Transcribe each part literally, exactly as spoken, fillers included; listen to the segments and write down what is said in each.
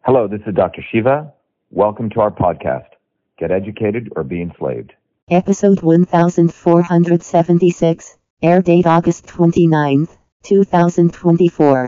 Hello, this is Doctor Shiva. Welcome to our podcast, Get Educated or Be Enslaved. Episode one thousand four hundred seventy-six, air date August twenty-ninth, two thousand twenty-four.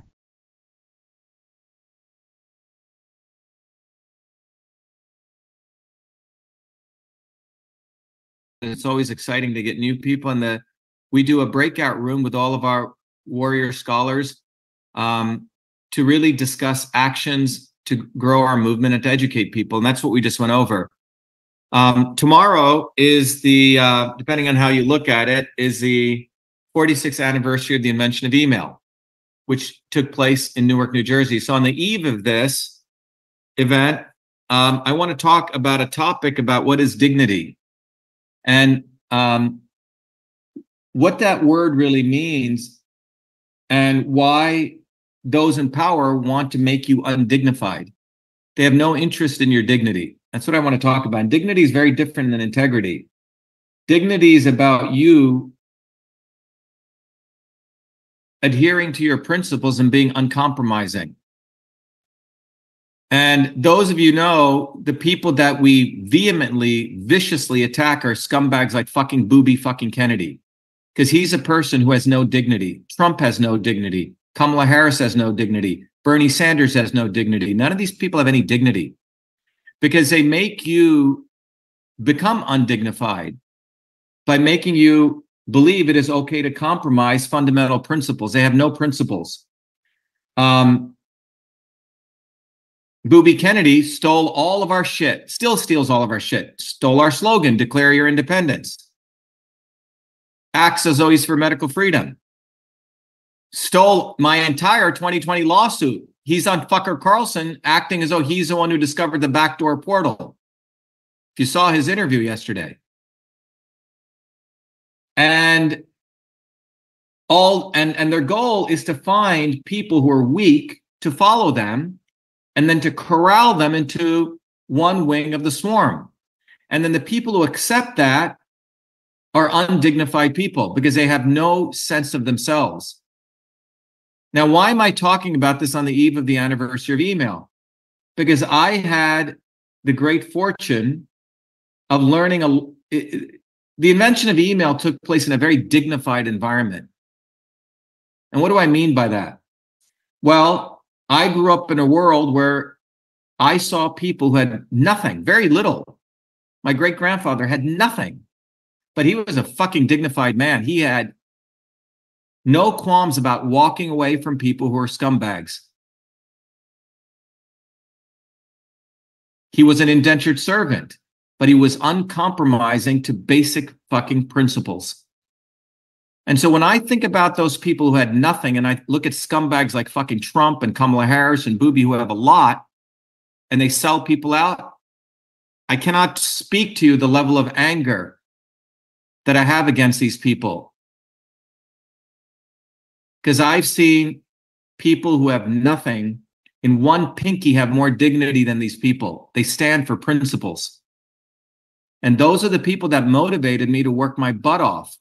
It's always exciting to get new people in the, we do a breakout room with all of our warrior scholars um, to really discuss actions to grow our movement and to educate people. And that's what we just went over. Um, tomorrow is the, uh, depending on how you look at it, is the forty-sixth anniversary of the invention of email, which took place in Newark, New Jersey. So on the eve of this event, um, I want to talk about a topic about what is dignity. And um, what that word really means and why those in power want to make you undignified. They have no interest in your dignity. That's what I want to talk about. And dignity is very different than integrity. Dignity is about you adhering to your principles and being uncompromising. And those of you know, the people that we vehemently, viciously attack are scumbags like fucking Booby fucking Kennedy. Because he's a person who has no dignity. Trump has no dignity. Kamala Harris has no dignity. Bernie Sanders has no dignity. None of these people have any dignity. Because they make you become undignified by making you believe it is okay to compromise fundamental principles. They have no principles. Um, Booby Kennedy stole all of our shit, still steals all of our shit, stole our slogan, declare your independence. Acts as always for medical freedom. Stole my entire twenty twenty lawsuit. He's on Fucker Carlson acting as though he's the one who discovered the backdoor portal. If you saw his interview yesterday. And all and, and their goal is to find people who are weak to follow them and then to corral them into one wing of the swarm. And then the people who accept that are undignified people because they have no sense of themselves. Now, why am I talking about this on the eve of the anniversary of email? Because I had the great fortune of learning a, it, the invention of email took place in a very dignified environment. And what do I mean by that? Well, I grew up in a world where I saw people who had nothing, very little. My great-grandfather had nothing, but he was a fucking dignified man. He had no qualms about walking away from people who are scumbags. He was an indentured servant, but he was uncompromising to basic fucking principles. And so when I think about those people who had nothing, and I look at scumbags like fucking Trump and Kamala Harris and Booby who have a lot, and they sell people out, I cannot speak to you the level of anger that I have against these people. Because I've seen people who have nothing in one pinky have more dignity than these people. They stand for principles. And those are the people that motivated me to work my butt off.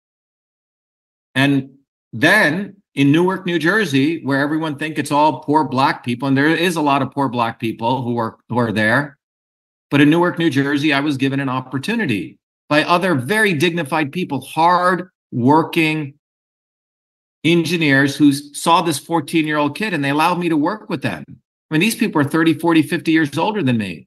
And then in Newark, New Jersey, where everyone think it's all poor black people, and there is a lot of poor black people who are, who are there. But in Newark, New Jersey, I was given an opportunity by other very dignified people, hard-working engineers who saw this fourteen-year-old kid, and they allowed me to work with them. I mean, these people are thirty, forty, fifty years older than me.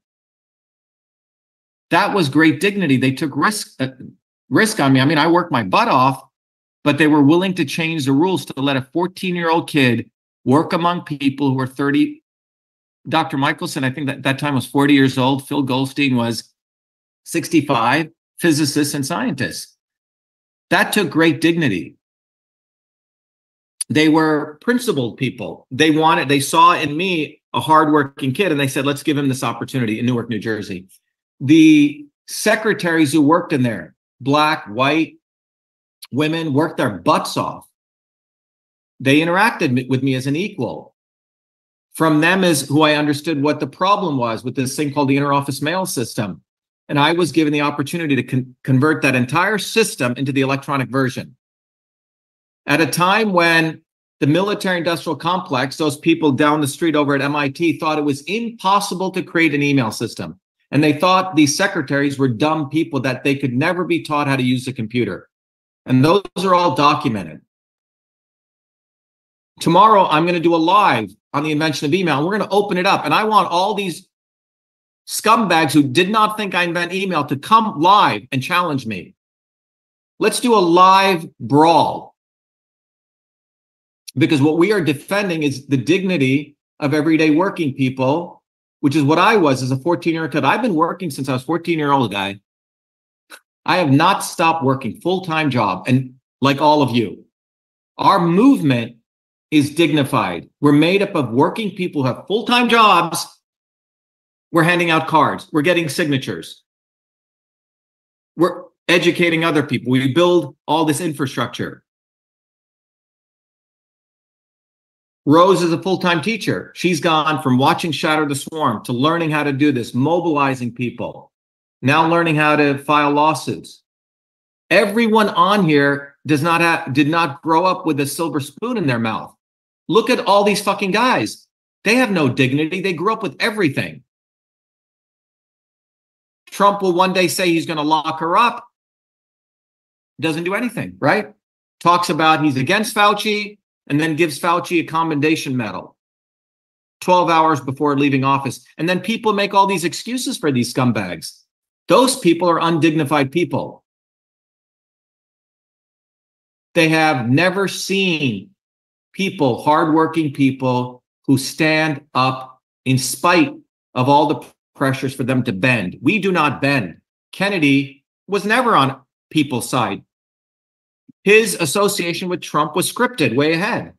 That was great dignity. They took risk, uh, risk on me. I mean, I worked my butt off, but they were willing to change the rules to let a fourteen-year-old kid work among people who were thirty. Doctor Michelson, I think that that time was forty years old. Phil Goldstein was sixty-five, physicists and scientists. That took great dignity. They were principled people. They wanted, they saw in me a hardworking kid, and they said, let's give him this opportunity in Newark, New Jersey. The secretaries who worked in there, black, white, women, worked their butts off. They interacted with me as an equal. From them is who I understood what the problem was with this thing called the interoffice mail system. And I was given the opportunity to con- convert that entire system into the electronic version. At a time when the military industrial complex, those people down the street over at M I T thought it was impossible to create an email system. And they thought these secretaries were dumb people, that they could never be taught how to use a computer. And those are all documented. Tomorrow, I'm going to do a live on the invention of email. We're going to open it up. And I want all these scumbags who did not think I invent email to come live and challenge me. Let's do a live brawl. Because what we are defending is the dignity of everyday working people, which is what I was as a fourteen-year-old kid. I've been working since I was fourteen-year-old guy. I have not stopped working, full-time job, and like all of you. Our movement is dignified. We're made up of working people who have full-time jobs. We're handing out cards. We're getting signatures. We're educating other people. We build all this infrastructure. Rose is a full-time teacher. She's gone from watching Shatter the Swarm to learning how to do this, mobilizing people, now learning how to file lawsuits. Everyone on here does not have, did not grow up with a silver spoon in their mouth. Look at all these fucking guys. They have no dignity. They grew up with everything. Trump will one day say he's going to lock her up. Doesn't do anything, right? Talks about he's against Fauci, and then gives Fauci a commendation medal twelve hours before leaving office. And then people make all these excuses for these scumbags. Those people are undignified people. They have never seen people, hardworking people, who stand up in spite of all the pressures for them to bend. We do not bend. Kennedy was never on people's side. His association with Trump was scripted way ahead.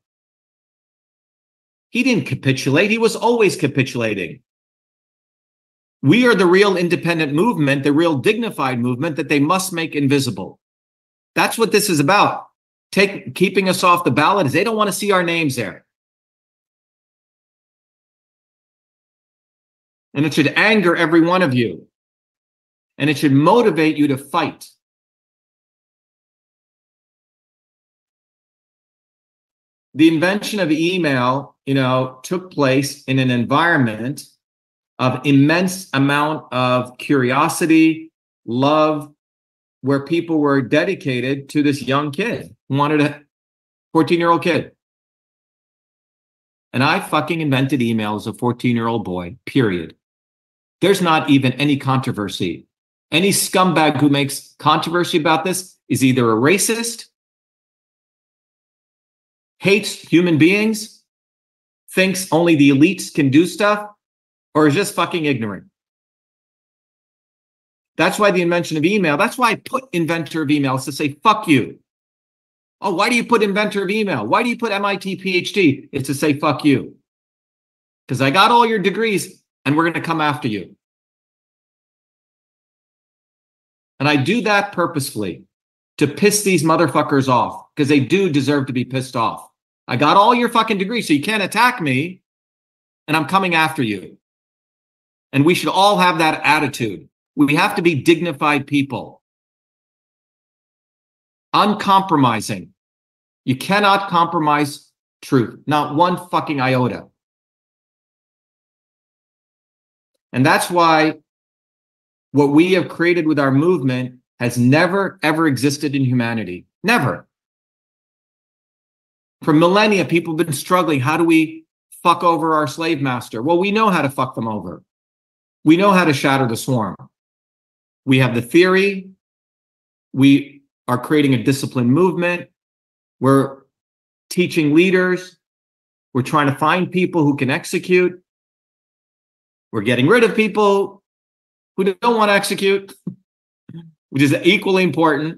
He didn't capitulate. He was always capitulating. We are the real independent movement, the real dignified movement that they must make invisible. That's what this is about. Take, keeping us off the ballot is they don't want to see our names there. And it should anger every one of you. And it should motivate you to fight. The invention of email, you know, took place in an environment of immense amount of curiosity, love, where people were dedicated to this young kid who wanted a fourteen-year-old kid. And I fucking invented email as a fourteen-year-old boy, period. There's not even any controversy. Any scumbag who makes controversy about this is either a racist, hates human beings, thinks only the elites can do stuff, or is just fucking ignorant. That's why the invention of email, that's why I put inventor of email, is to say, fuck you. Oh, why do you put inventor of email? Why do you put M I T PhD? It's to say, fuck you. Because I got all your degrees and we're going to come after you. And I do that purposefully to piss these motherfuckers off, because they do deserve to be pissed off. I got all your fucking degrees, so you can't attack me, and I'm coming after you. And we should all have that attitude. We have to be dignified people. Uncompromising. You cannot compromise truth, not one fucking iota. And that's why what we have created with our movement has never, ever existed in humanity. Never. For millennia, people have been struggling. How do we fuck over our slave master? Well, we know how to fuck them over. We know how to shatter the swarm. We have the theory. We are creating a disciplined movement. We're teaching leaders. We're trying to find people who can execute. We're getting rid of people who don't want to execute, which is equally important.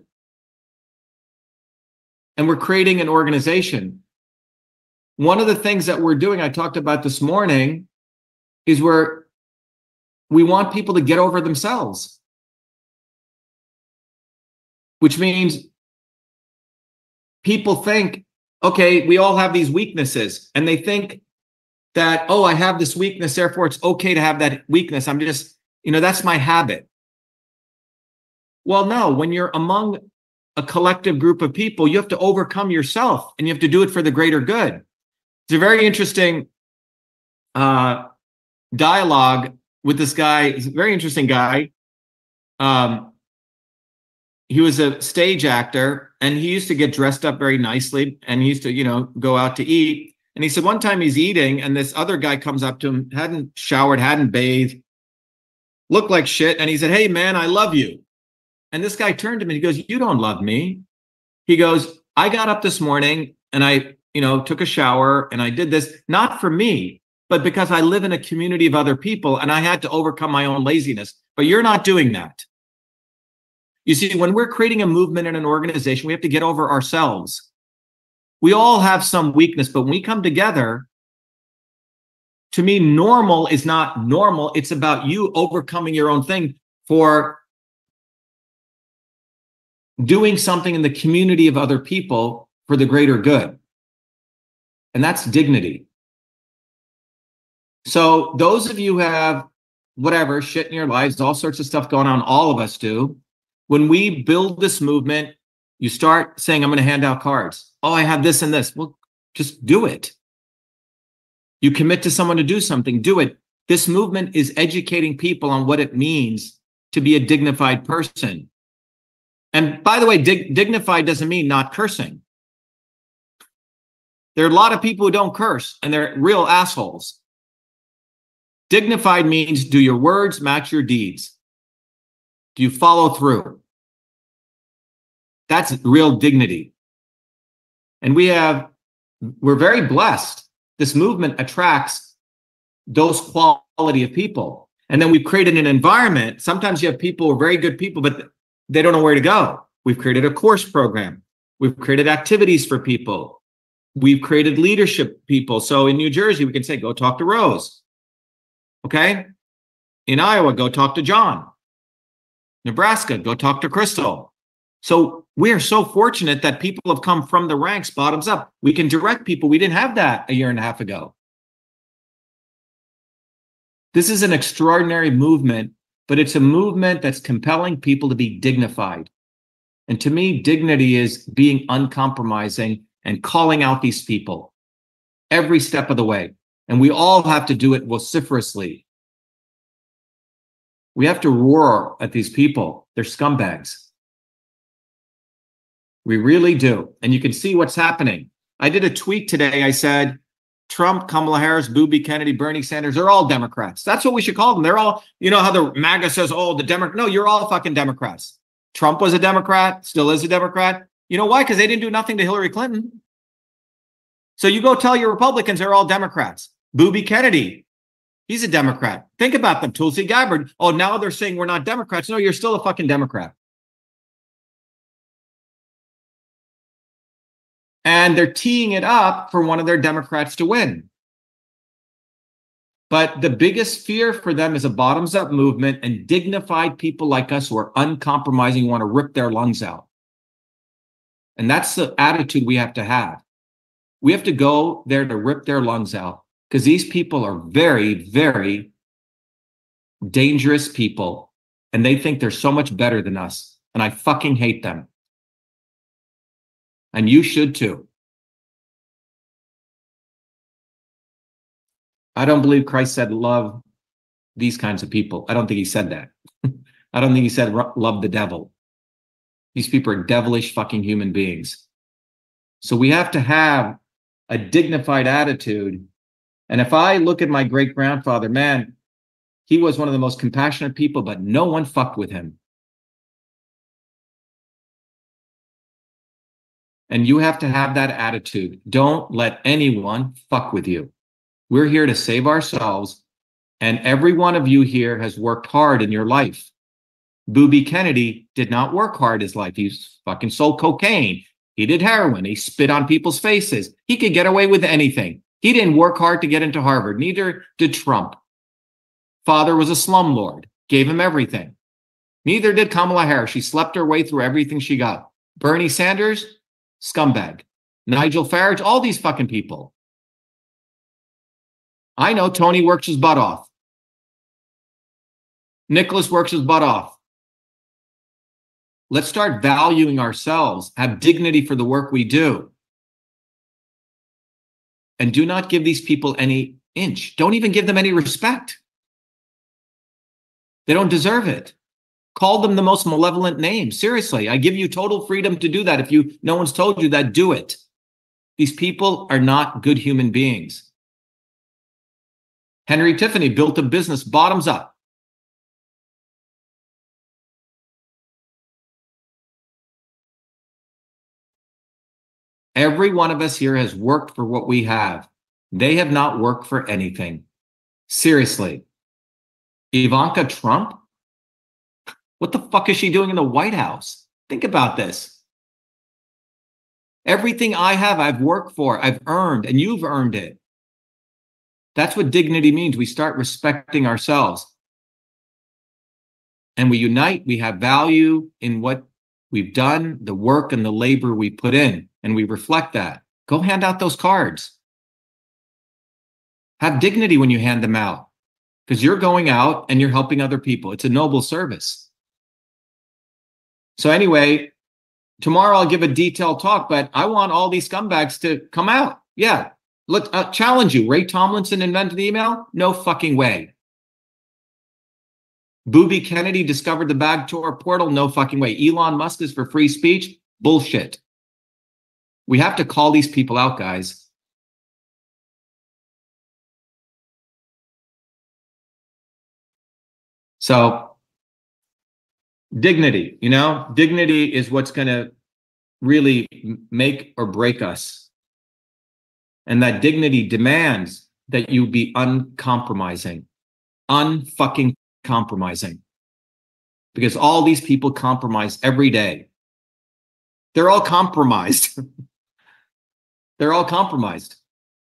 And we're creating an organization. One of the things that we're doing, I talked about this morning, is where we want people to get over themselves. Which means people think, okay, we all have these weaknesses, and they think that, oh, I have this weakness, therefore it's okay to have that weakness. I'm just, you know, that's my habit. Well, no, when you're among a collective group of people, you have to overcome yourself, and you have to do it for the greater good. It's a very interesting uh, dialogue with this guy. He's a very interesting guy. Um, he was a stage actor, and he used to get dressed up very nicely, and he used to, you know, go out to eat. And he said one time he's eating, and this other guy comes up to him, hadn't showered, hadn't bathed, looked like shit, and he said, "Hey, man, I love you." And this guy turned to him and he goes, "You don't love me." He goes, "I got up this morning and I, you know, took a shower and I did this, not for me, but because I live in a community of other people and I had to overcome my own laziness. But you're not doing that." You see, when we're creating a movement in an organization, we have to get over ourselves. We all have some weakness, but when we come together, to me, normal is not normal. It's about you overcoming your own thing for doing something in the community of other people for the greater good. And that's dignity. So those of you who have whatever, shit in your lives, all sorts of stuff going on, all of us do. When we build this movement, you start saying, "I'm going to hand out cards. Oh, I have this and this." Well, just do it. You commit to someone to do something, do it. This movement is educating people on what it means to be a dignified person. And by the way, dig- dignified doesn't mean not cursing. There are a lot of people who don't curse, and they're real assholes. Dignified means, do your words match your deeds? Do you follow through? That's real dignity. And we have, we're very blessed. This movement attracts those quality of people. And then we've created an environment. Sometimes you have people who are very good people, but they don't know where to go. We've created a course program. We've created activities for people. We've created leadership people. So in New Jersey, we can say, go talk to Rose. Okay? In Iowa, go talk to John. Nebraska, go talk to Crystal. So we are so fortunate that people have come from the ranks, bottoms up. We can direct people. We didn't have that a year and a half ago. This is an extraordinary movement, but it's a movement that's compelling people to be dignified. And to me, dignity is being uncompromising and calling out these people every step of the way. And we all have to do it vociferously. We have to roar at these people. They're scumbags. We really do. And you can see what's happening. I did a tweet today. I said, Trump, Kamala Harris, Booby Kennedy, Bernie Sanders, they're all Democrats. That's what we should call them. They're all, you know how the MAGA says, oh, the Democrat. No, you're all fucking Democrats. Trump was a Democrat, still is a Democrat. You know why? Because they didn't do nothing to Hillary Clinton. So you go tell your Republicans they're all Democrats. Booby Kennedy, he's a Democrat. Think about them. Tulsi Gabbard. Oh, now they're saying we're not Democrats. No, you're still a fucking Democrat. And they're teeing it up for one of their Democrats to win. But the biggest fear for them is a bottoms-up movement and dignified people like us who are uncompromising, want to rip their lungs out. And that's the attitude we have to have. We have to go there to rip their lungs out because these people are very, very dangerous people and they think they're so much better than us. And I fucking hate them. And you should too. I don't believe Christ said love these kinds of people. I don't think he said that. I don't think he said love the devil. These people are devilish fucking human beings. So we have to have a dignified attitude. And if I look at my great-grandfather, man, he was one of the most compassionate people, but no one fucked with him. And you have to have that attitude. Don't let anyone fuck with you. We're here to save ourselves. And every one of you here has worked hard in your life. Booby Kennedy did not work hard his life. He fucking sold cocaine. He did heroin. He spit on people's faces. He could get away with anything. He didn't work hard to get into Harvard. Neither did Trump. Father was a slumlord. Gave him everything. Neither did Kamala Harris. She slept her way through everything she got. Bernie Sanders, scumbag. Nigel Farage, all these fucking people. I know Tony works his butt off. Nicholas works his butt off. Let's start valuing ourselves, have dignity for the work we do. And do not give these people any inch. Don't even give them any respect. They don't deserve it. Call them the most malevolent name. Seriously, I give you total freedom to do that. If you, no one's told you that, do it. These people are not good human beings. Henry Tiffany built a business bottoms up. Every one of us here has worked for what we have. They have not worked for anything. Seriously. Ivanka Trump? What the fuck is she doing in the White House? Think about this. Everything I have, I've worked for, I've earned, and you've earned it. That's what dignity means. We start respecting ourselves. And we unite, we have value in what we've done, the work and the labor we put in, and we reflect that. Go hand out those cards. Have dignity when you hand them out, because you're going out and you're helping other people. It's a noble service. So anyway, tomorrow I'll give a detailed talk, but I want all these scumbags to come out. Yeah, let's uh, challenge you. Ray Tomlinson invented email? No fucking way. Booby Kennedy discovered the backdoor portal? No fucking way. Elon Musk is for free speech? Bullshit. We have to call these people out, guys. So, dignity, you know, dignity is what's going to really make or break us. And that dignity demands that you be uncompromising, unfucking compromising. Because all these people compromise every day. They're all compromised. They're all compromised.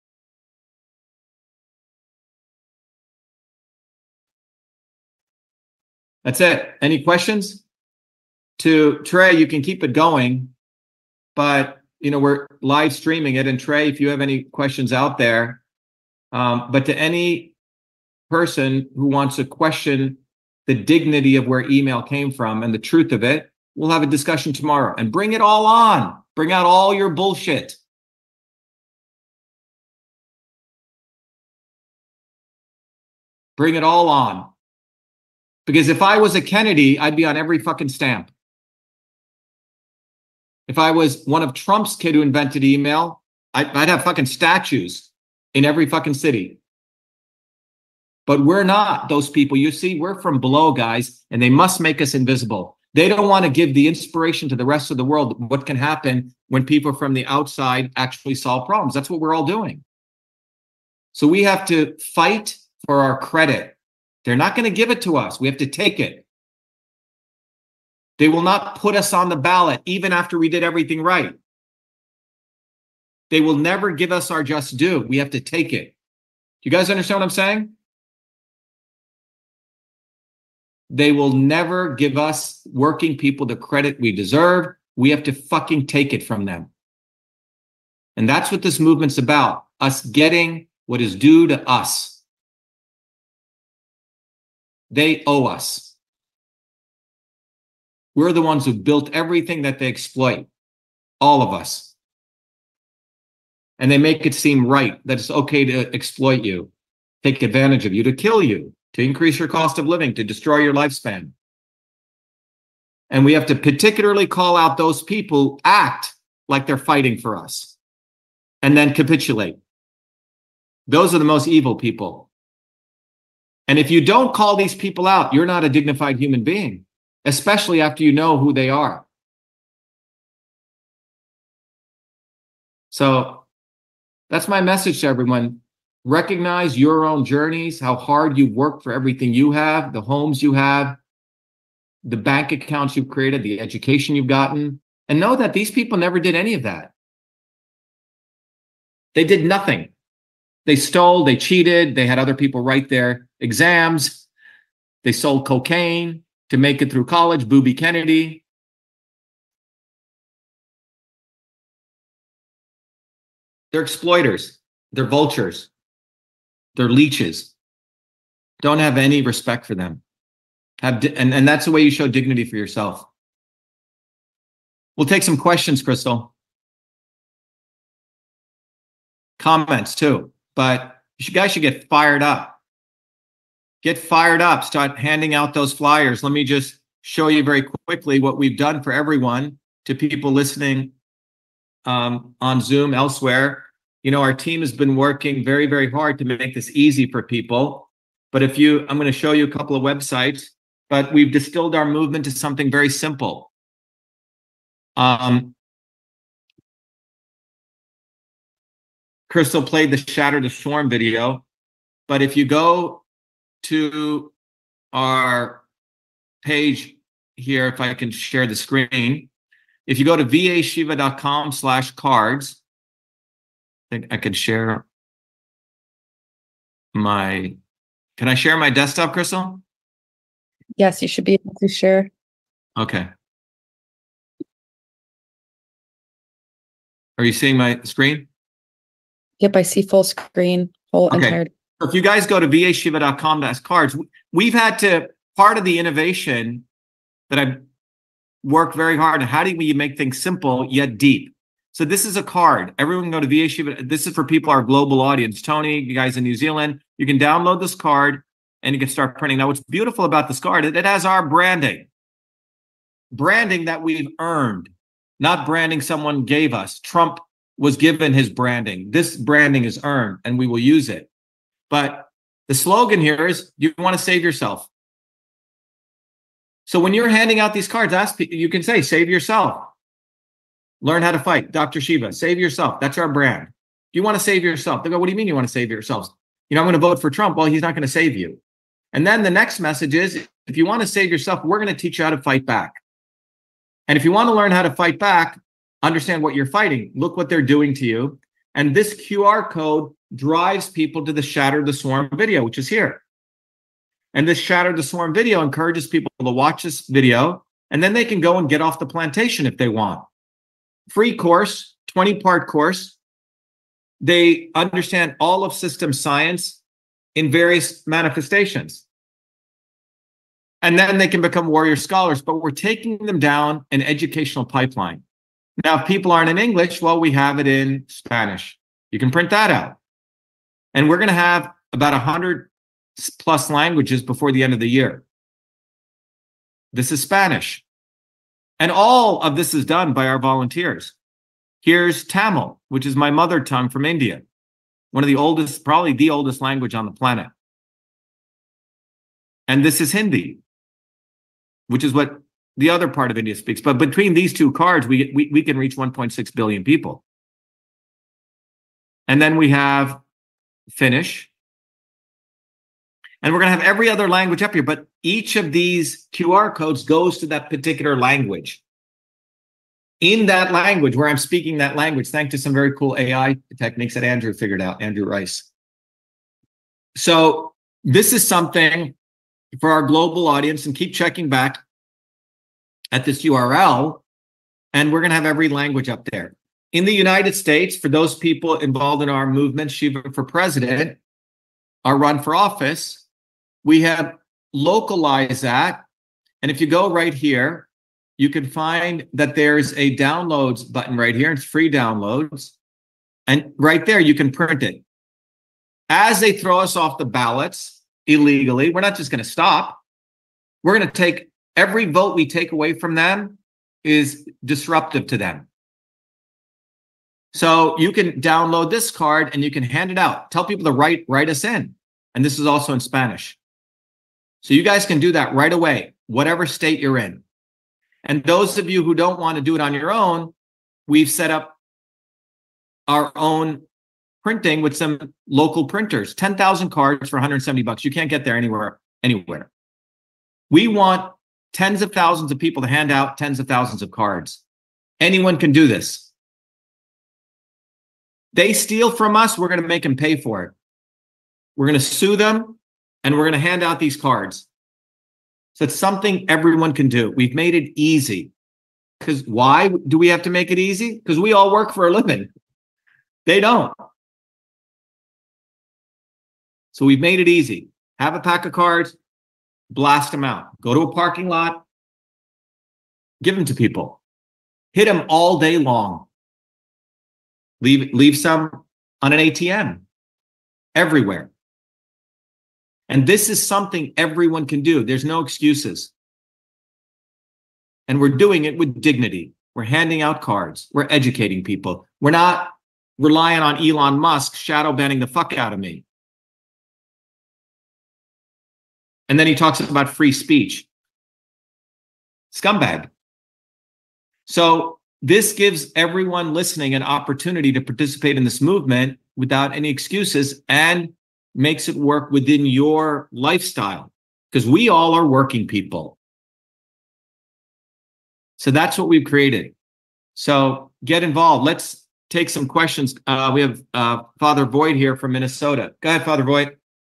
That's it. Any questions? To Trey, you can keep it going, but you know we're live streaming it. And Trey, if you have any questions out there, um, but to any person who wants to question the dignity of where email came from and the truth of it, we'll have a discussion tomorrow. And bring it all on. Bring out all your bullshit. Bring it all on. Because if I was a Kennedy, I'd be on every fucking stamp. If I was one of Trump's kid who invented email, I'd, I'd have fucking statues in every fucking city. But we're not those people. You see, we're from below, guys, and they must make us invisible. They don't want to give the inspiration to the rest of the world what can happen when people from the outside actually solve problems. That's what we're all doing. So we have to fight for our credit. They're not going to give it to us. We have to take it. They will not put us on the ballot even after we did everything right. They will never give us our just due. We have to take it. Do you guys understand what I'm saying? They will never give us working people the credit we deserve. We have to fucking take it from them. And that's what this movement's about. Us getting what is due to us. They owe us. We're the ones who built everything that they exploit. All of us. And they make it seem right that it's okay to exploit you, take advantage of you, to kill you, to increase your cost of living, to destroy your lifespan. And we have to particularly call out those people who act like they're fighting for us and then capitulate. Those are the most evil people. And if you don't call these people out, you're not a dignified human being, especially after you know who they are. So that's my message to everyone. Recognize your own journeys, how hard you've worked for everything you have, the homes you have, the bank accounts you've created, the education you've gotten, and know that these people never did any of that. They did nothing. They stole, they cheated, they had other people write their exams, they sold cocaine to make it through college, Booby Kennedy. They're exploiters, they're vultures, they're leeches. Don't have any respect for them. Have di- and, and that's the way you show dignity for yourself. We'll take some questions, Crystal. Comments too, but you guys should get fired up. Get fired up. Start handing out those flyers. Let me just show you very quickly what we've done for everyone, to people listening um, on Zoom, elsewhere. You know, our team has been working very, very hard to make this easy for people. But if you, I'm going to show you a couple of websites, but we've distilled our movement to something very simple. Um, Crystal played the Shatter the Swarm video, but if you go to our page here, if I can share the screen, if you go to v a shiva dot com slash cards, I think I could share my, can I share my desktop, Crystal? Yes, you should be able to share. Okay. Are you seeing my screen? Yep, I see full screen, whole Okay. entire. So if you guys go to v a shiva dot com slash cards, we've had to, part of the innovation that I've worked very hard on, how do we make things simple yet deep? So this is a card. Everyone can go to V A Shiva. This is for people, our global audience. Tony, you guys in New Zealand, you can download this card and you can start printing. Now, what's beautiful about this card, it, it has our branding. Branding that we've earned, not branding someone gave us. Trump was given his branding. This branding is earned and we will use it. But the slogan here is, you want to save yourself. So when you're handing out these cards, ask, you can say, save yourself. Learn how to fight. Doctor Shiva, save yourself. That's our brand. You want to save yourself. They go, what do you mean you want to save yourselves? You know, I'm going to vote for Trump. Well, he's not going to save you. And then the next message is, if you want to save yourself, we're going to teach you how to fight back. And if you want to learn how to fight back, understand what you're fighting. Look what they're doing to you. And this Q R code drives people to the Shatter the Swarm video, which is here. And this Shatter the Swarm video encourages people to watch this video, and then they can go and get off the plantation if they want. Free course, twenty part course. They understand all of system science in various manifestations. And then they can become warrior scholars, but we're taking them down an educational pipeline. Now, if people aren't in English, well, we have it in Spanish. You can print that out. And we're going to have about one hundred plus languages before the end of the year. This is Spanish. And all of this is done by our volunteers. Here's Tamil, which is my mother tongue from India. One of the oldest, probably the oldest language on the planet. And this is Hindi, which is what the other part of India speaks. But between these two cards, we, we, we can reach one point six billion people. And then we have Finnish. And we're going to have every other language up here, but each of these Q R codes goes to that particular language. In that language, where I'm speaking that language, thanks to some very cool A I techniques that Andrew figured out, Andrew Rice. So this is something for our global audience, and keep checking back at this U R L, and we're going to have every language up there. In the United States, for those people involved in our movement, Shiva for President, our run for office, we have localized that. And if you go right here, you can find that there's a downloads button right here. It's free downloads. And right there, you can print it. As they throw us off the ballots illegally, we're not just going to stop. We're going to take every vote we take away from them is disruptive to them. So you can download this card and you can hand it out. Tell people to write, write us in. And this is also in Spanish. So you guys can do that right away, whatever state you're in. And those of you who don't want to do it on your own, we've set up our own printing with some local printers, ten thousand cards for one hundred seventy bucks. You can't get there anywhere, anywhere. We want tens of thousands of people to hand out tens of thousands of cards. Anyone can do this. They steal from us, we're going to make them pay for it. We're going to sue them, and we're going to hand out these cards. So it's something everyone can do. We've made it easy. Because why do we have to make it easy? Because we all work for a living. They don't. So we've made it easy. Have a pack of cards, blast them out. Go to a parking lot, give them to people. Hit them all day long. Leave, leave some on an A T M everywhere. And this is something everyone can do. There's no excuses. And we're doing it with dignity. We're handing out cards. We're educating people. We're not relying on Elon Musk shadow banning the fuck out of me. And then he talks about free speech. Scumbag. So this gives everyone listening an opportunity to participate in this movement without any excuses and makes it work within your lifestyle, because we all are working people. So that's what we've created. So get involved. Let's take some questions. Uh, we have uh, Father Voigt here from Minnesota. Go ahead, Father Voigt.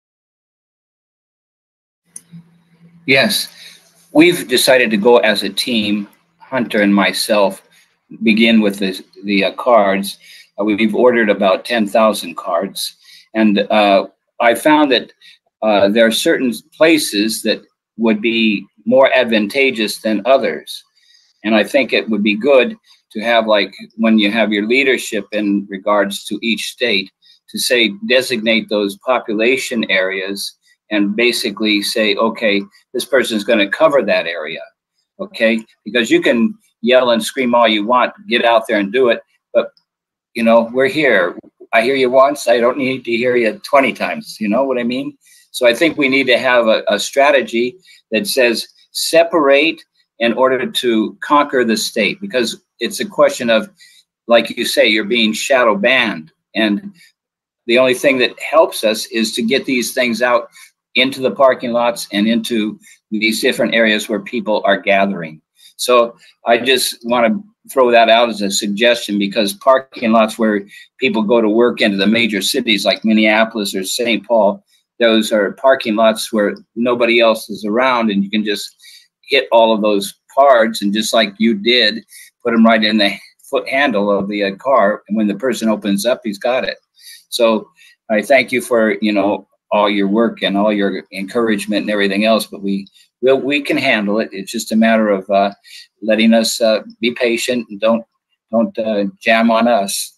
Yes, we've decided to go as a team, Hunter and myself, begin with the, the uh, cards. Uh, we've ordered about ten thousand cards. And uh, I found that uh, there are certain places that would be more advantageous than others. And I think it would be good to have, like, when you have your leadership in regards to each state, to say, designate those population areas and basically say, okay, this person is going to cover that area. Okay, because you can yell and scream all you want, get out there and do it. But, you know, we're here. I hear you once, I don't need to hear you twenty times. You know what I mean? So I think we need to have a, a strategy that says separate in order to conquer the state, because it's a question of, like you say, you're being shadow banned. And the only thing that helps us is to get these things out into the parking lots and into these different areas where people are gathering. So I just want to throw that out as a suggestion, because parking lots where people go to work into the major cities like Minneapolis or Saint Paul, those are parking lots where nobody else is around, and you can just hit all of those cards, and just like you did, put them right in the foot handle of the uh, car, and when the person opens up, he's got it. So I thank you for, you know, all your work and all your encouragement and everything else, but we we'll, we can handle it. It's just a matter of uh, letting us uh, be patient and don't don't uh, jam on us.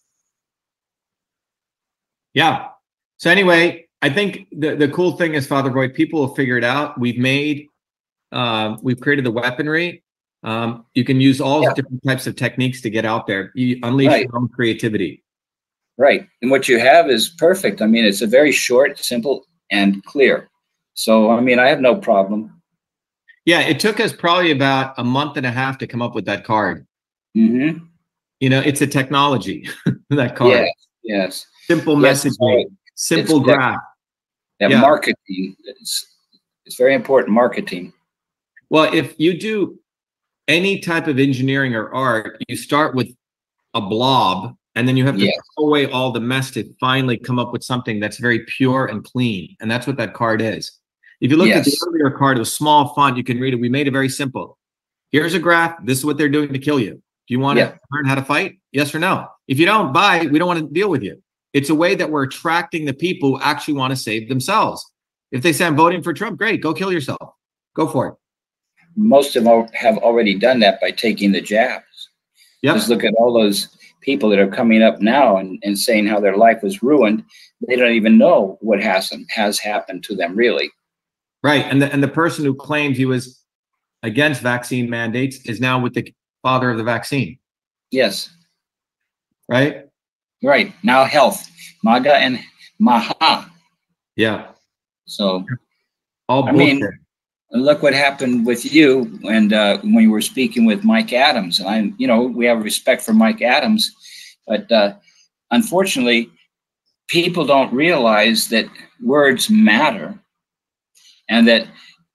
Yeah. So anyway, I think the, the cool thing is, Father Voigt, people will figure it out. We've made, uh, we've created the weaponry. Um, you can use all yeah. different types of techniques to get out there. You unleash right. your own creativity. Right. And what you have is perfect. I mean, it's a very short, simple, and clear. So, I mean, I have no problem. Yeah, it took us probably about a month and a half to come up with that card. Mm-hmm. You know, it's a technology, that card. Yes, yes. Simple yes, messaging, simple it's graph. That, that yeah. marketing, it's, it's very important, marketing. Well, if you do any type of engineering or art, you start with a blob, and then you have to yes. throw away all the mess to finally come up with something that's very pure and clean. And that's what that card is. If you look yes. at the earlier card, it was small font, you can read it. We made it very simple. Here's a graph. This is what they're doing to kill you. Do you want yeah. to learn how to fight? Yes or no? If you don't, bye. We don't want to deal with you. It's a way that we're attracting the people who actually want to save themselves. If they say, I'm voting for Trump, great. Go kill yourself. Go for it. Most of them have already done that by taking the jabs. Yep. Just look at all those people that are coming up now and, and saying how their life was ruined. They don't even know what has, has happened to them, really. Right. And the, and the person who claimed he was against vaccine mandates is now with the father of the vaccine. Yes. Right? Right. Now health. MAGA and Maha. Yeah. So, all I mean, look what happened with you and uh, when you were speaking with Mike Adams. And I, you know, we have respect for Mike Adams, but uh, unfortunately, people don't realize that words matter, and that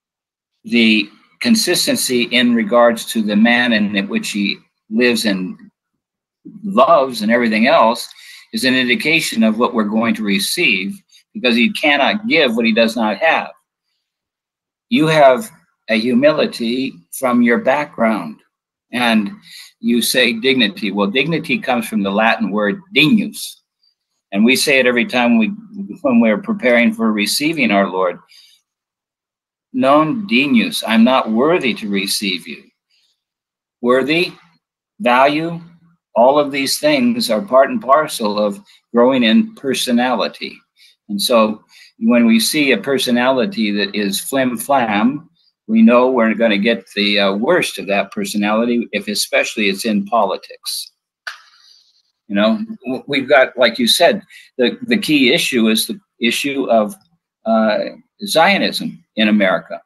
the consistency in regards to the man in which he lives and loves and everything else is an indication of what we're going to receive, because he cannot give what he does not have. You have a humility from your background, and you say dignity. Well, dignity comes from the Latin word dignus, and we say it every time we when we're preparing for receiving our Lord. Non dignus, I'm not worthy to receive you. Worthy, value, all of these things are part and parcel of growing in personality. And so when we see a personality that is flim flam, we know we're going to get the uh, worst of that personality, if especially it's in politics. You know, we've got, like you said, the, the key issue is the issue of uh, Zionism in America.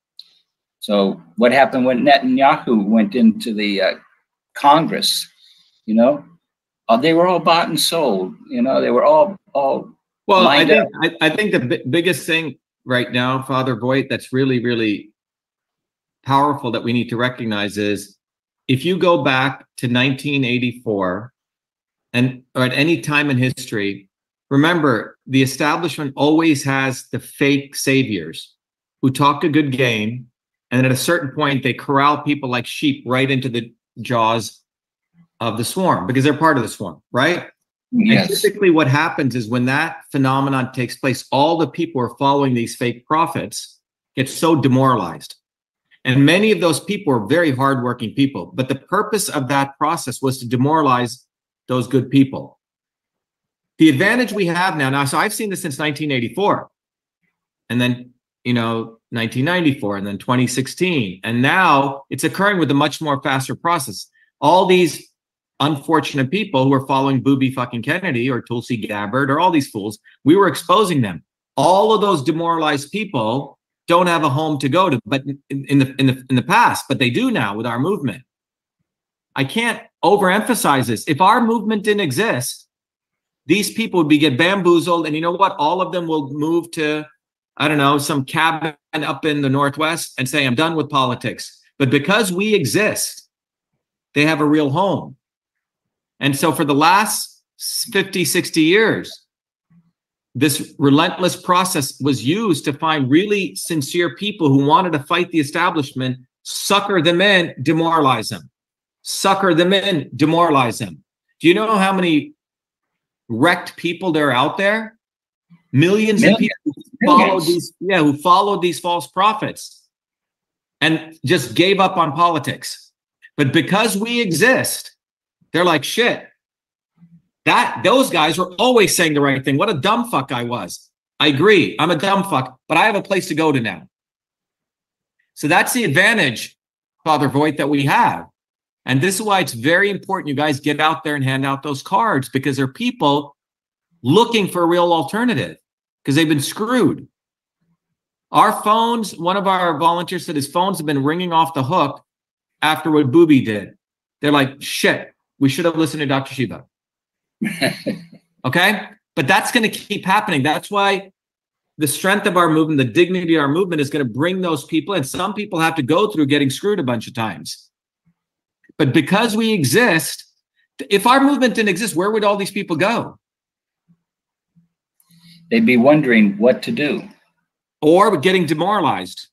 So what happened when Netanyahu went into the uh, Congress? You know, uh, they were all bought and sold. You know, they were all all. Well, I think I, I think the b- biggest thing right now, Father Voigt, that's really really powerful that we need to recognize is if you go back to nineteen eighty-four and or at any time in history, remember the establishment always has the fake saviors who talk a good game, and then at a certain point they corral people like sheep right into the jaws of the swarm because they're part of the swarm, right? Yes. And typically what happens is when that phenomenon takes place, all the people who are following these fake prophets get so demoralized. And many of those people are very hardworking people, but the purpose of that process was to demoralize those good people. The advantage we have now, now, so I've seen this since nineteen eighty-four, and then, you know, nineteen ninety-four, and then twenty sixteen, and now it's occurring with a much more faster process. All these unfortunate people who are following Booby fucking Kennedy or Tulsi Gabbard or all these fools, we were exposing them. All of those demoralized people don't have a home to go to, but in, in the in the in the past, but they do now with our movement. I can't overemphasize this. If our movement didn't exist, these people would be get bamboozled, and you know what? All of them will move to, I don't know, some cabin up in the Northwest and say, I'm done with politics. But because we exist, they have a real home. And so for the last fifty, sixty years, this relentless process was used to find really sincere people who wanted to fight the establishment, sucker them in, demoralize them. Sucker them in, demoralize them. Do you know how many wrecked people there are out there? Millions, Millions. of people who followed these, yeah, who followed these false prophets and just gave up on politics. But because we exist, they're like, shit, that those guys were always saying the right thing. What a dumb fuck I was. I agree. I'm a dumb fuck, but I have a place to go to now. So that's the advantage, Father Voigt, that we have. And this is why it's very important you guys get out there and hand out those cards, because there are people looking for a real alternative because they've been screwed. Our phones, one of our volunteers said his phones have been ringing off the hook after what Booby did. They're like, shit, we should have listened to Doctor Shiva. Okay? But that's going to keep happening. That's why the strength of our movement, the dignity of our movement is going to bring those people in. Some people have to go through getting screwed a bunch of times. But because we exist, if our movement didn't exist, where would all these people go? They'd be wondering what to do. Or getting demoralized.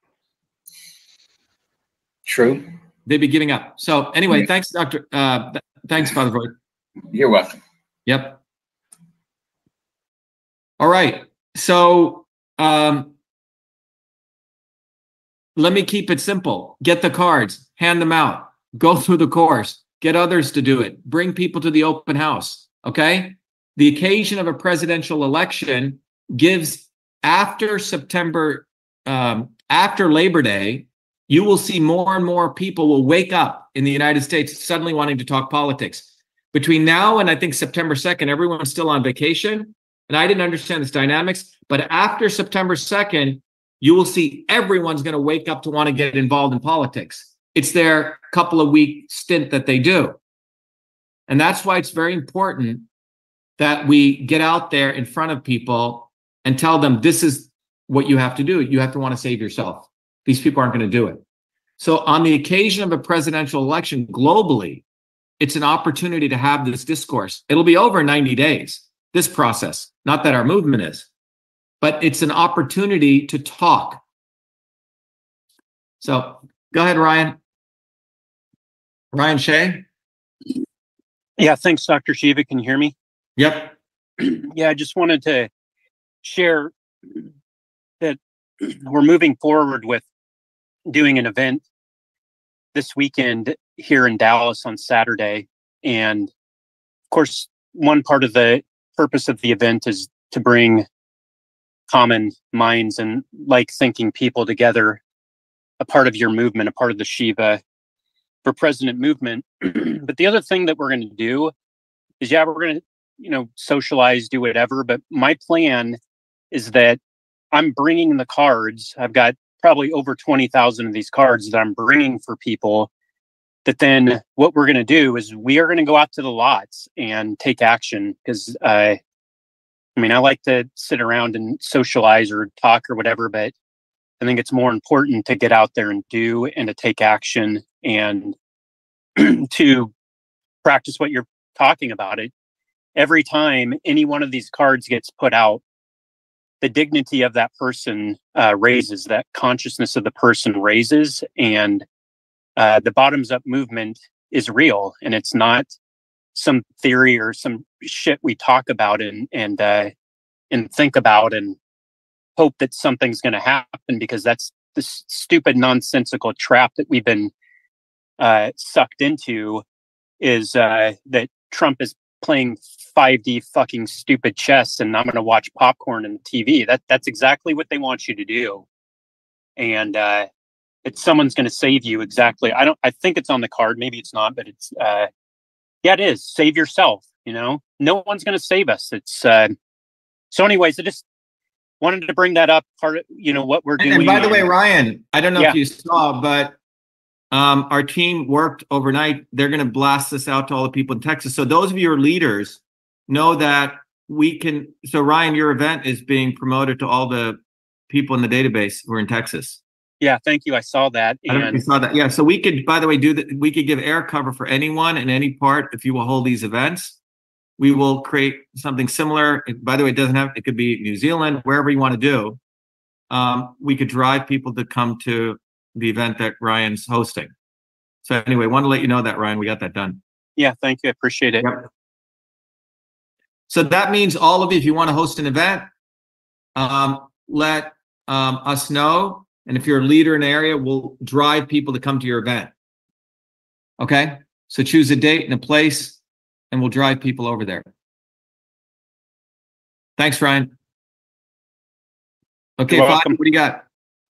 True. They'd be giving up. So anyway, yeah. thanks, Doctor Uh, th- thanks, Father Voigt. You're welcome. Yep. All right. So um, let me keep it simple. Get the cards, hand them out, go through the course, get others to do it, bring people to the open house. Okay. The occasion of a presidential election gives after September, um, after Labor Day, you will see more and more people will wake up in the United States suddenly wanting to talk politics. Between now and I think September second, everyone's still on vacation. And I didn't understand this dynamics. But after September second, you will see everyone's going to wake up to want to get involved in politics. It's their couple of week stint that they do. And that's why it's very important that we get out there in front of people and tell them this is what you have to do. You have to want to save yourself. These people aren't going to do it. So on the occasion of a presidential election globally, it's an opportunity to have this discourse. It'll be over in ninety days, this process. Not that our movement is, but it's an opportunity to talk. So go ahead, Ryan. Ryan Shea? Yeah, thanks, Doctor Shiva. Can you hear me? Yep. Yeah, I just wanted to share that we're moving forward with doing an event this weekend here in Dallas on Saturday. And of course, one part of the purpose of the event is to bring common minds and like thinking people together, a part of your movement, a part of the Shiva for President movement. But the other thing that we're going to do is, yeah, we're going to, you know, socialize, do whatever. But my plan is that I'm bringing the cards. I've got probably over twenty thousand of these cards that I'm bringing for people, that then what we're going to do is we are going to go out to the lots and take action. Because, uh, I mean, I like to sit around and socialize or talk or whatever, but I think it's more important to get out there and do and to take action and to practice what you're talking about. It every time any one of these cards gets put out, the dignity of that person uh, raises, that consciousness of the person raises, and uh, the bottoms up movement is real, and it's not some theory or some shit we talk about and and uh, and think about and hope that something's going to happen, because that's the s- stupid nonsensical trap that we've been uh, sucked into. Is uh, that Trump is playing five D fucking stupid chess, and I'm going to watch popcorn and T V. That that's exactly what they want you to do, and uh, it's someone's going to save you. Exactly. I don't. I think it's on the card. Maybe it's not, but it's. Uh, yeah, it is. Save yourself. You know, no one's going to save us. It's. Uh, so, anyways, I just wanted to bring that up. Part of, you know, what we're doing. And by the way, Ryan, I don't know Yeah. if you saw, but um, our team worked overnight. They're going to blast this out to all the people in Texas. So those of you who are leaders know that we can. So Ryan, your event is being promoted to all the people in the database who are in Texas. Yeah, thank you. I saw that. I don't know if you And saw that. Yeah. So we could, by the way, do that. We could give air cover for anyone in any part if you will hold these events. We will create something similar. It- by the way, it doesn't have, it could be New Zealand, wherever you want to do. Um, we could drive people to come to the event that Ryan's hosting. So anyway, want to let you know that, Ryan, we got that done. yeah, thank you. I appreciate it. Yep. So that means all of you, if you want to host an event, um, let um, us know. And if you're a leader in an area, we'll drive people to come to your event. Okay? So choose a date and a place, and we'll drive people over there. Thanks, Ryan. Okay, You're Fadi, welcome. what do you got?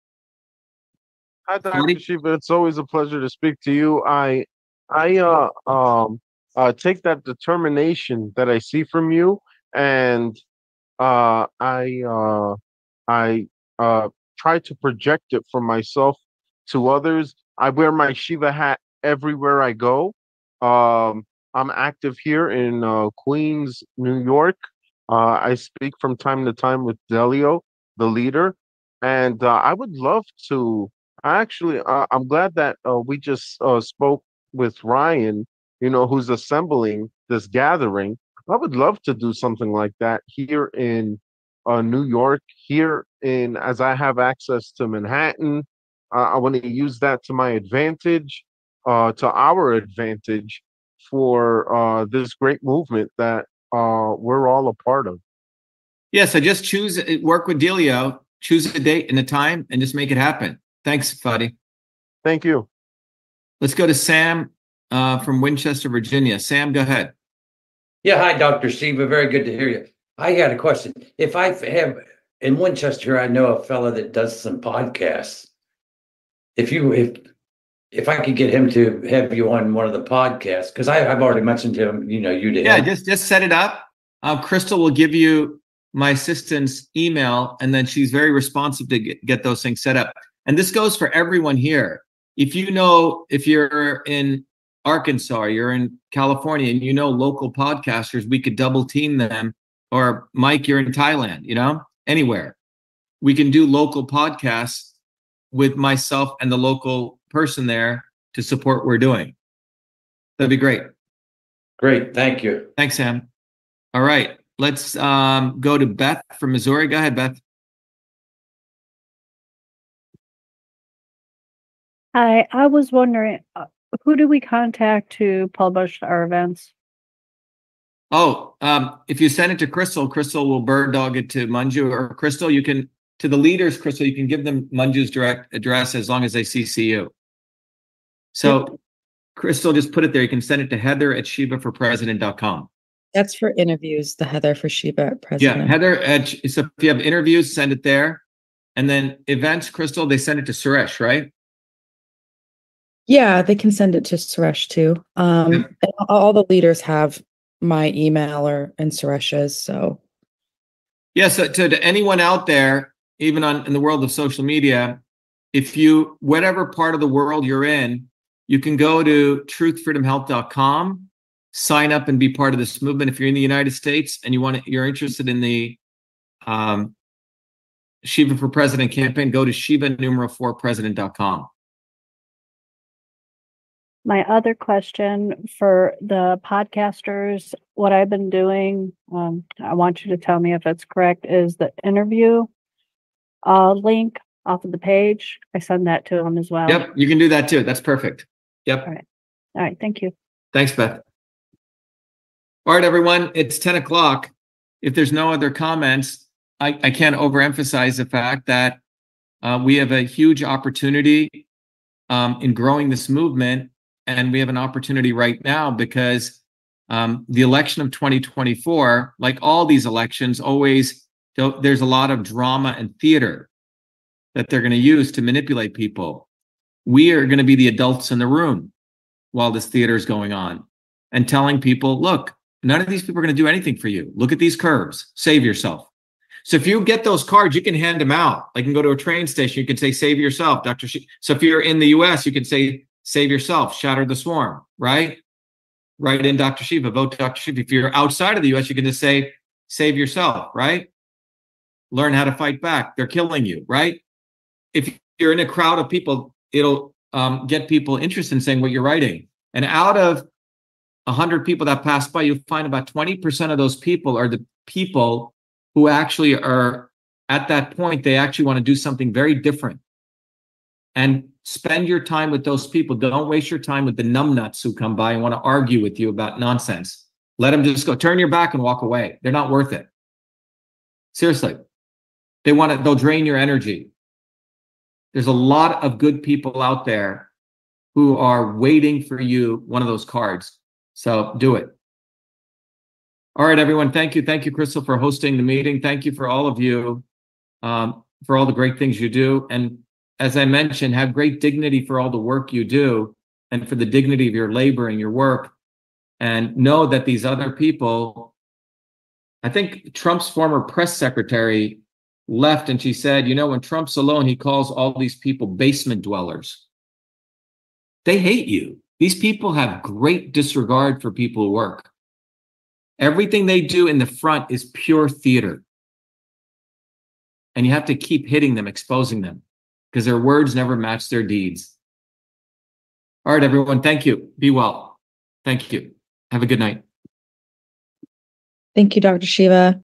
Hi, Doctor Fadi? Shiva. It's always a pleasure to speak to you. I, I, uh, um, uh, take that determination that I see from you, and uh, I, uh, I, uh, try to project it from myself to others. I wear my Shiva hat everywhere I go. Um, I'm active here in uh, Queens, New York. Uh, I speak from time to time with Delio, the leader, and uh, I would love to. I actually, uh, I'm glad that uh, we just uh, spoke with Ryan, you know, who's assembling this gathering. I would love to do something like that here in uh, New York, here in, as I have access to Manhattan. Uh, I want to use that to my advantage, uh, to our advantage for uh, this great movement that uh, we're all a part of. Yeah, so just choose, work with Delio, choose a date and a time, and just make it happen. Thanks, Fadi. Thank you. Let's go to Sam uh, from Winchester, Virginia. Sam, go ahead. Yeah, hi, Doctor Shiva. Very good to hear you. I got a question. If I have in Winchester, I know a fella that does some podcasts. If you if if I could get him to have you on one of the podcasts, because I've already mentioned to him, you know, you to Yeah, him. just just set it up. Uh, Crystal will give you my assistant's email, and then she's very responsive to get, get those things set up. And this goes for everyone here. If you know, if you're in Arkansas, or you're in California, and you know local podcasters, we could double team them. Or Mike, you're in Thailand, you know, anywhere. We can do local podcasts with myself and the local person there to support what we're doing. That'd be great. Great, thank you. Thanks, Sam. All right, let's um, go to Beth from Missouri. Go ahead, Beth. Hi, I was wondering, uh, who do we contact to publish our events? Oh, um, if you send it to Crystal, Crystal will bird dog it to Manju. Or Crystal, you can, to the leaders, Crystal, you can give them Manju's direct address as long as they C C you. So Crystal, just put it there. You can send it to Heather at Shiva for President dot com. That's for interviews, the Heather for Sheba at President. Yeah, Heather, at, so if you have interviews, send it there. And then events, Crystal, they send it to Suresh, right? Yeah, they can send it to Suresh too. Um, Yeah. and all the leaders have my email or and Suresh's. So Yeah, so to, to anyone out there, even on in the world of social media, if you, whatever part of the world you're in, you can go to truth freedom health dot com, sign up and be part of this movement. If you're in the United States and you want to, you're interested in the um, Shiva for President campaign, go to Shiva numeral four president dot com. My other question for the podcasters, what I've been doing, um, I want you to tell me if it's correct, is the interview uh, link off of the page. I send that to them as well. Yep, you can do that too. That's perfect. Yep. All right. All right. Thank you. Thanks, Beth. All right, everyone, it's ten o'clock. If there's no other comments, I, I can't overemphasize the fact that uh, we have a huge opportunity um, in growing this movement. And we have an opportunity right now because um, the election of twenty twenty-four, like all these elections, always there's a lot of drama and theater that they're going to use to manipulate people. We are going to be the adults in the room while this theater is going on and telling people, look, none of these people are going to do anything for you. Look at these curves. Save yourself. So if you get those cards, you can hand them out. Like you can go to a train station. You can say, save yourself, Doctor She. So if you're in the U S, you can say, save yourself, shatter the swarm, right? Write in Doctor Shiva, vote Doctor Shiva. If you're outside of the U S, you can just say, save yourself, right? Learn how to fight back. They're killing you, right? If you're in a crowd of people, it'll um, get people interested in saying what you're writing. And out of one hundred people that pass by, you'll find about twenty percent of those people are the people who actually are at that point, they actually want to do something very different. And spend your time with those people. Don't waste your time with the numbnuts who come by and want to argue with you about nonsense. Let them just go. Turn your back and walk away. They're not worth it. Seriously. They want to, they'll drain your energy. There's a lot of good people out there who are waiting for you, one of those cards. So do it. All right, everyone. Thank you. Thank you, Crystal, for hosting the meeting. Thank you for all of you, um, for all the great things you do. And as I mentioned, have great dignity for all the work you do and for the dignity of your labor and your work. And know that these other people, I think Trump's former press secretary left and she said, you know, when Trump's alone, he calls all these people basement dwellers. They hate you. These people have great disregard for people who work. Everything they do in the front is pure theater. And you have to keep hitting them, exposing them, because their words never match their deeds. All right, everyone. Thank you. Be well. Thank you. Have a good night. thank you, Doctor Shiva.